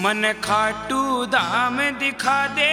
मन खाटू धाम दिखा दे,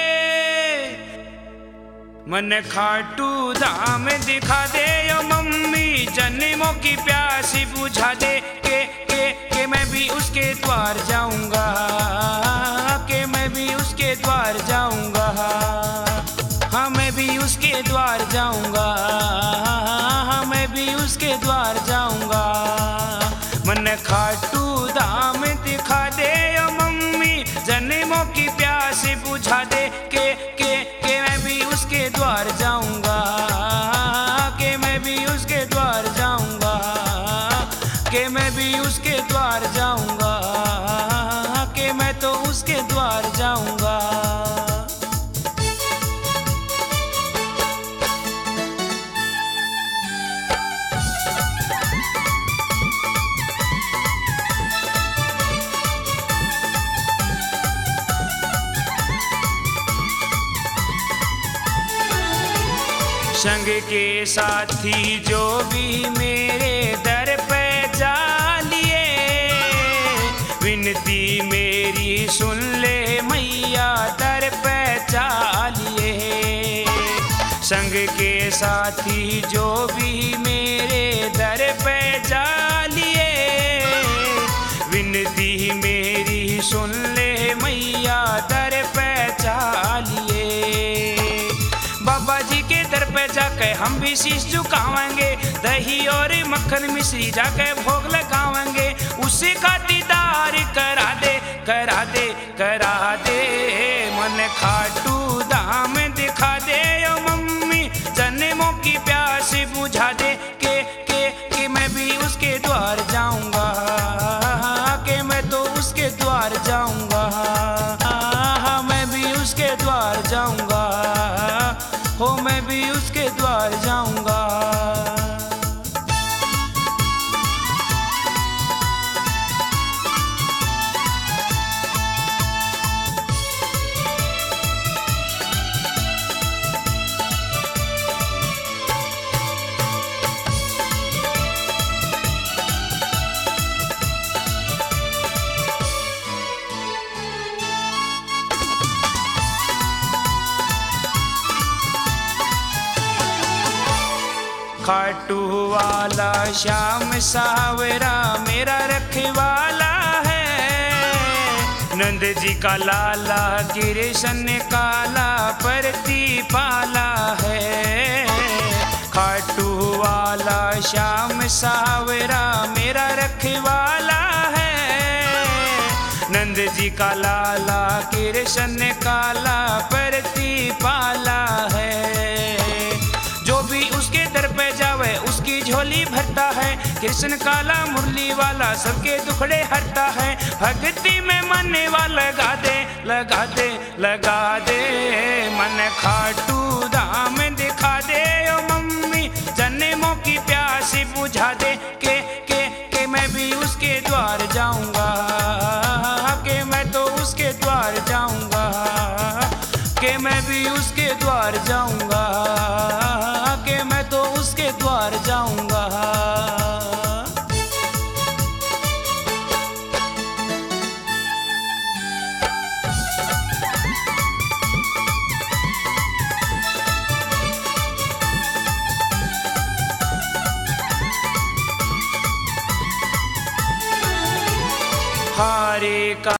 मन खाटू धाम दिखा दे ओ मम्मी, जन्मों की प्यासी बुझा दे के मैं भी उसके द्वार जाऊंगा, के मैं भी उसके द्वार जाऊंगा, हाँ मैं भी उसके द्वार जाऊंगा, हाँ मैं भी उसके द्वार जाऊंगा। मन खाटू धाम दिखा दे ओ मम्मी, जन्मों की प्यास बुझा दे के मैं भी उसके द्वार जाऊंगा, के मैं भी उसके द्वार जाऊंगा, के मैं भी उसके द्वार जाऊंगा, के मैं तो उसके द्वार जाऊंगा। संग के साथी जो भी मेरे दर पे जा लिए, विनती मेरी सुन ले मैया दर पे चालिए। संग के साथी जो भी मेरे दर पे जा लिए, विनती मेरी सुन ले मैया दर पे चालिए। बाबा जी के दर पे जाके हम भी शीश झुकावेंगे, दही और मक्खन मिश्री जाके भोग लगावेंगे, उसी का दीदार करा दे करा दे करा दे। मन खाटू धाम दिखा दे ओ मम्मी, जन्मों की प्यास बुझा दे के मैं भी उसके द्वार जाऊंगा, के मैं तो उसके द्वार जाऊंगा, हाँ मैं भी उसके द्वार जाऊंगा, हो मैं भी उसके द्वार जाऊंगा। खाटू वाला श्याम सावरा मेरा रखवाला है, नंद जी का लाला कृष्ण काला परती पाला है। खाटू वाला श्याम सावरा मेरा रखवाला है, नंद जी का लाला कृष्ण काला परती पाला है। जो भी उसके दर पे जावे उसकी झोली भरता है, कृष्ण काला मुरली वाला सबके दुखड़े हरता है। भक्ति में मन वाला लगा दे लगा दे लगा दे। मन खाटू धाम दिखा दे ओ मम्मी, जन्मों की प्यास बुझा दे के मैं भी उसके द्वार जाऊंगा, के मैं तो उसके द्वार जाऊंगा, के मैं भी उसके द्वार जाऊंगा, के मैं तो उसके द्वार जाऊंगा। हारे का